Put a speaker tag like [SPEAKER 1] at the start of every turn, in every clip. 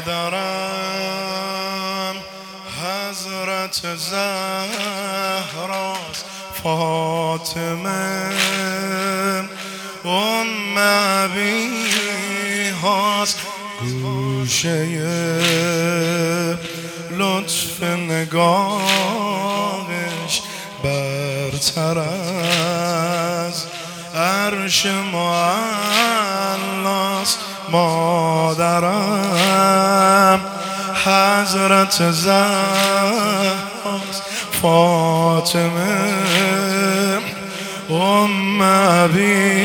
[SPEAKER 1] مادرم حضرت زهراست، فاطمه ام ابیهاست. گوشه لطف نگاهش برتر از عرش معلاست. مادرم حضرت زهراست، فاطمه ام ابی.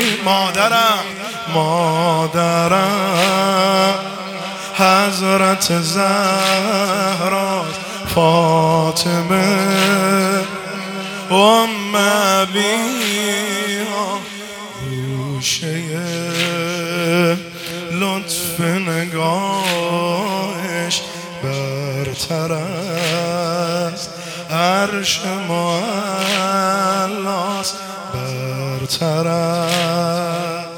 [SPEAKER 1] مادرم حضرت زهراست، فاطمه ام ابیها. گوشه لطف نگاهش برتر است عرش معلاست، برتر است.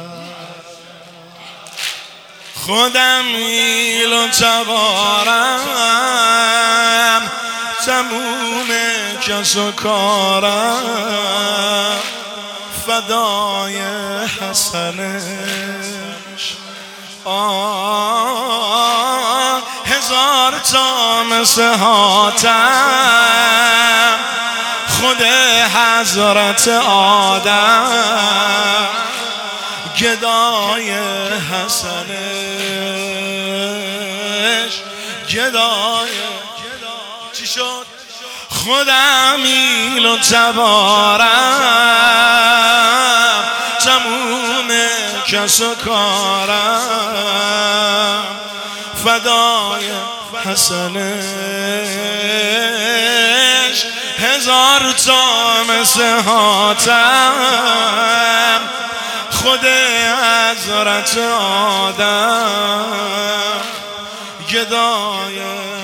[SPEAKER 1] خودم میل و تبارم، تموم کس و کارم فدای حسنش. هزار تا مسحاتم خود حضرت آدم گدای حسنش. گدای چی شد؟ خودم میل و تبارم، تموم کس و کارم فدای حسنش. هزار تا مسحاتم خود حضرت آدم گدای.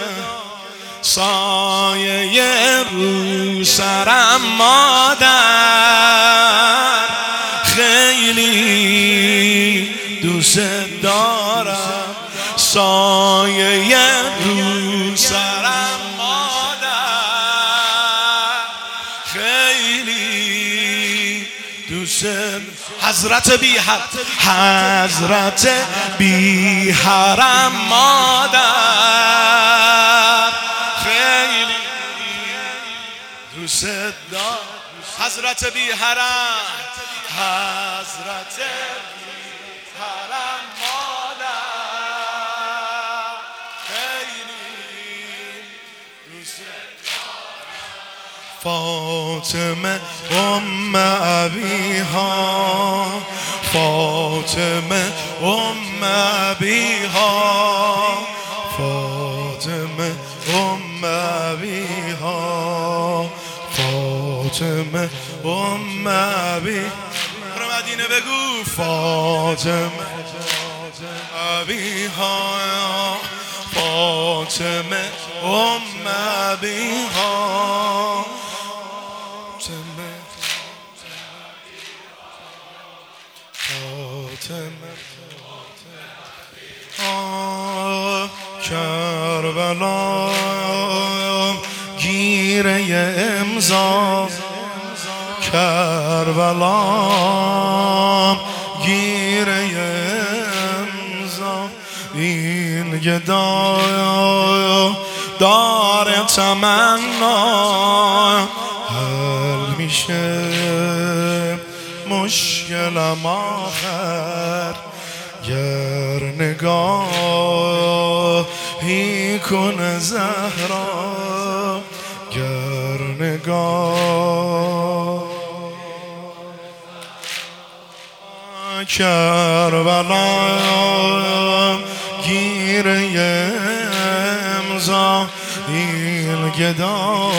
[SPEAKER 1] سایه رو سرم مادر، خیلی دوست دارم. سایه رو سرم مادر، خیلی دوست. حضرت بی حرم مادر، خیلی دوست دارم. حضرت بی حرم، حضرت بی حرم مادر، خیلی دوست دارم. فاطمه ام ابیها، فاطمه ام ابیها، فاطمه ام ابیها، فاطمه ام ابی. برو مدینه بگو فاطمه ابیها، فاطمه ام ابیها، فاطمه کربلا گیره امضا، کربلا گیره امضا. این گدا داره تمنا، حل میشه مشکلم آخر. گر نگاهی کنه زهرا، گر نگاه. کربلا گیره امضا، این گدا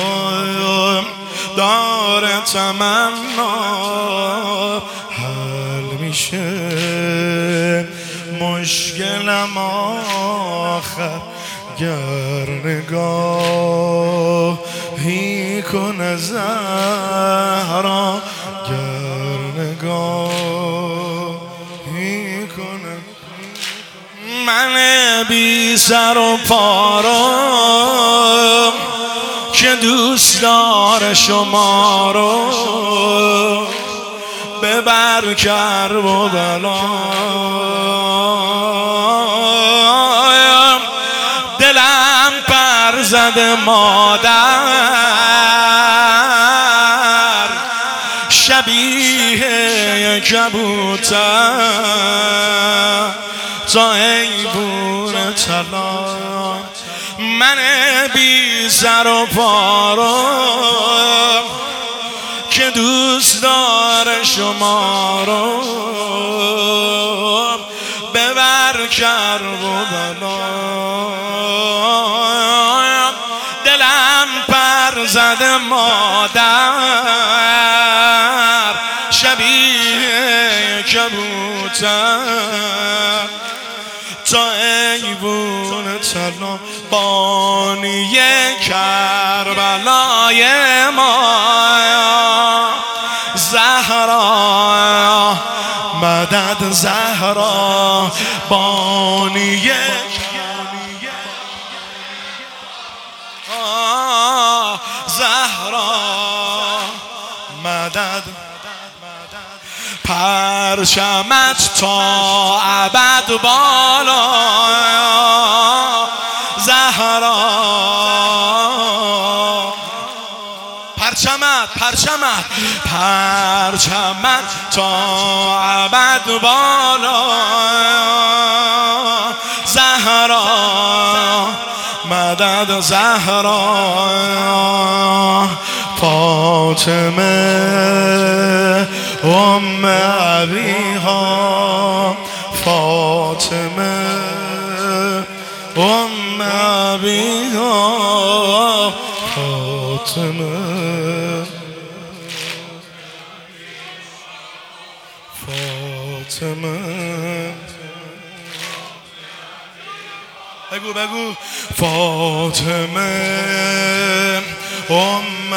[SPEAKER 1] داره تمنا، حل میشه مشکلم آخر. گر نگاهی کنه زهرا، گر نگاهی کنه. من بی سر و پارو که دوست داره شما رو ببر کرب و بلا. دلم پر زده مادر شبیه کبوتر تا ایوون طلا. من بی سر و پارو که دوست داره شما رو ببر کرب و بلا. دلم پر زده مادر شبیه کبوتر تا ایوون طلا. بانی کربلای ما زهرا مدد زهرا. بانی زهرا مدد. پرچمت تا ابد بالا زهرا. پرچمت تا ابد بالا زهرا مدد زهرا. فاطمه ام ابیها فاطمه ام ابیها فاطمه فاطمه. بگو فاطمه ام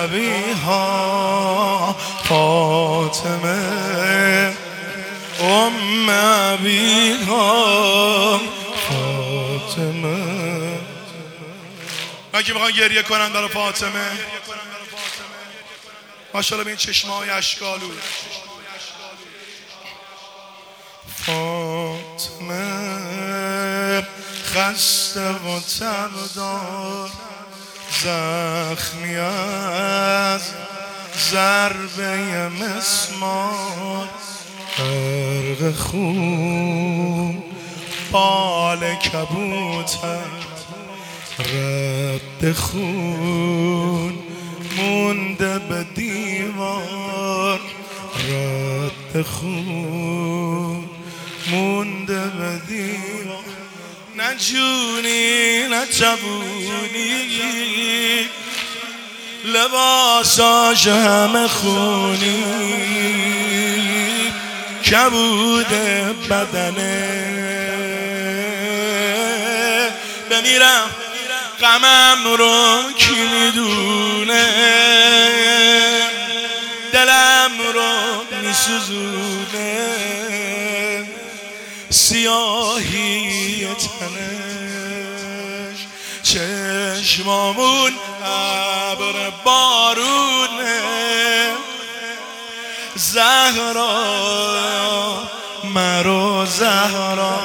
[SPEAKER 1] ابیها فاطمه ام ابیها فاطمه. من که میخوان گریه کنن برای فاطمه. ماشاءالله به این چشمای اشکالو. فاطمه خسته و تردار زخمی از ضربه مسمار غرق خون بال کبوتر رد خون مونده به دیوار رد خون مونده به دیوار. نه جونی نه جوونی لباساش همه خونی کبود بدنه. بمیرم غمم رو کی میدونه دلم رو میسوزونه سیاهی تنش چشمامون ابر بارونه زهرا مرو زهرا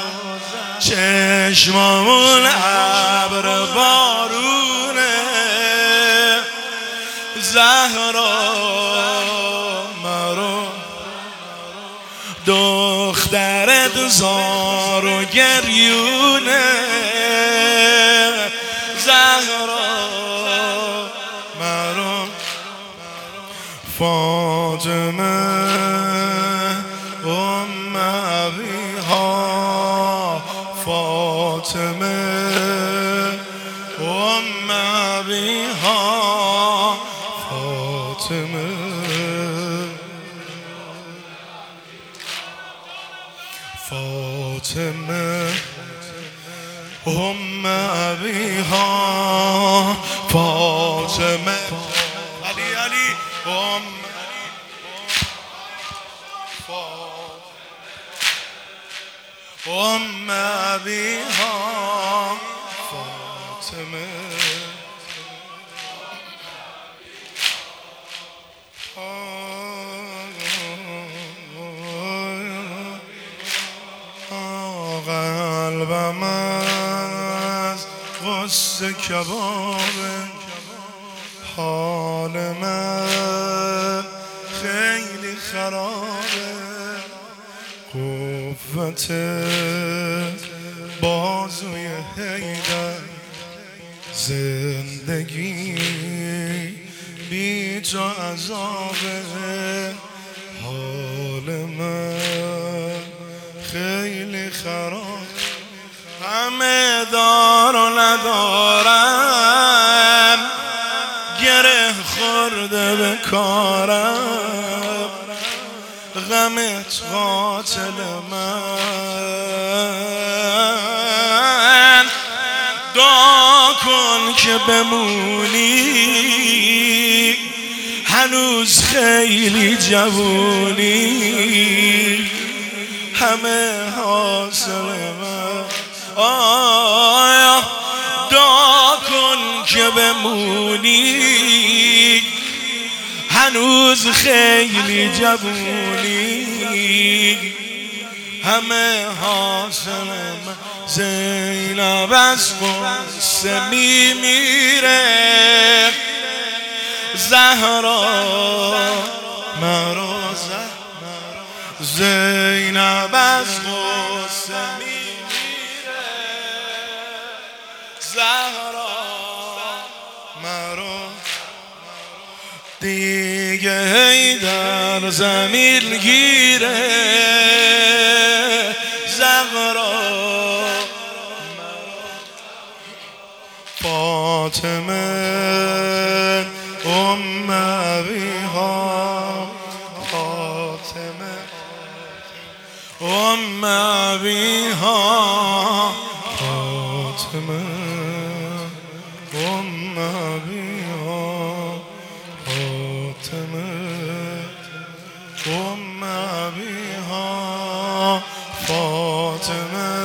[SPEAKER 1] چشمامون ابر بارونه زهرا مرو دخترت زار و گریونه زهرا مرو فاطمه ام ابیها فاطمه ام ابیها فاطمه فاطمه ام ابیها فاطمه علی ام أبيها فاطمة قلبم از غصه کبابه، حال من خیلی خرابه، قوت بازوی حیدر، زندگی بی جا عذابه، حال من خیلی خراب، همه دار و ندارم، گره خورده به کارم، غمت قاتل من، دعا کن که بمونی، هنوز خیلی جوونی، همه حاصل من، آیا دعا کن که بمونی، هنوز خیلی جوونی، همه حاصل من. زینب از غصه میمیره، زهرا مرا زینب از غصه میمیره، زهرا مرا دیگه حیدر زمین گیره، زهرا فاطمه ام ابیها، فاطمه ام ابیها، فاطمه ام ابیها، فاطمه ام ابیها، فاطمه